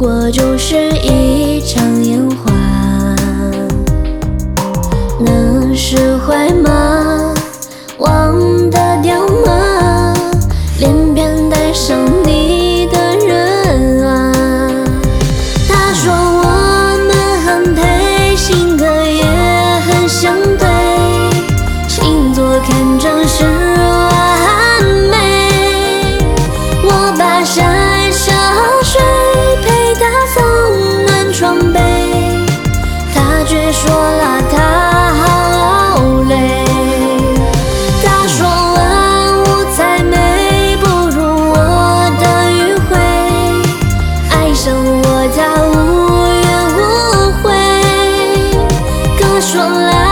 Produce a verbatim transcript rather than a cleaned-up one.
过就是一场烟花，能释怀吗？忘得掉吗？连边带上你的人啊。他说我们很配，性格也很相对，星座看着是完美。我把山小水陪他送暖床被，他却说了他好累。他说万物再美不如我的迂回，爱上我他无怨无悔。歌说来